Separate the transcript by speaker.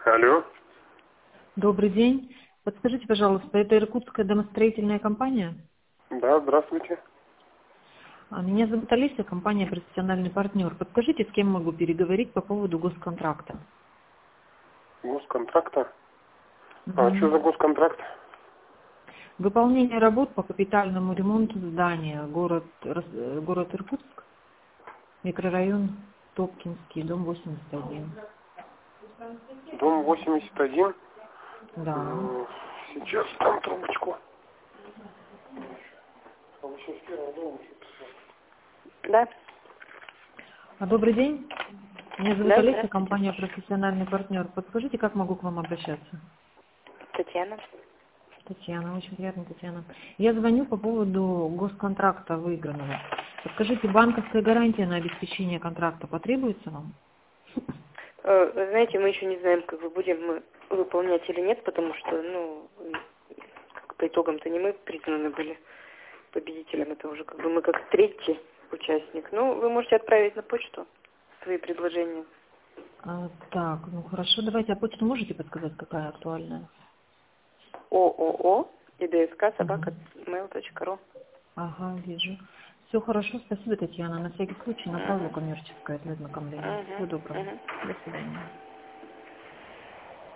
Speaker 1: Алло.
Speaker 2: Добрый день. Подскажите, пожалуйста, это иркутская домостроительная компания?
Speaker 1: Да, здравствуйте.
Speaker 2: Меня зовут Олеся, компания «Профессиональный партнер». Подскажите, с кем могу переговорить по поводу госконтракта?
Speaker 1: Госконтракта? А что
Speaker 2: Мгм.
Speaker 1: за госконтракт?
Speaker 2: Выполнение работ по капитальному ремонту здания, город Иркутск, микрорайон Топкинский, дом 81.
Speaker 1: Дом 81.
Speaker 2: Да.
Speaker 1: Сейчас там трубочку. А вы сейчас с первого дома что-то. Да,
Speaker 2: Добрый день. Меня зовут
Speaker 1: да,
Speaker 2: Олеся,
Speaker 1: здравствуйте.
Speaker 2: компания «Профессиональный партнер». Подскажите, как могу к вам обращаться?
Speaker 1: Татьяна.
Speaker 2: Татьяна, очень приятно, Татьяна. Я звоню по поводу госконтракта выигранного. Подскажите, банковская гарантия на обеспечение контракта потребуется вам?
Speaker 1: Вы знаете, мы еще не знаем, как вы будем мы выполнять или нет, потому что, как по итогам-то не мы признаны были победителем, это уже как бы мы как третий участник. Ну, вы можете отправить на почту свои предложения.
Speaker 2: Так, ну хорошо, давайте, а почту можете подсказать, какая актуальная?
Speaker 1: ООО ИДСК
Speaker 2: Угу.
Speaker 1: @mail.ru.
Speaker 2: Ага, вижу. Все хорошо, спасибо, Татьяна. На всякий случай направлю
Speaker 1: Угу.
Speaker 2: коммерческое для ознакомления. Всего доброго.
Speaker 1: Угу.
Speaker 2: До свидания.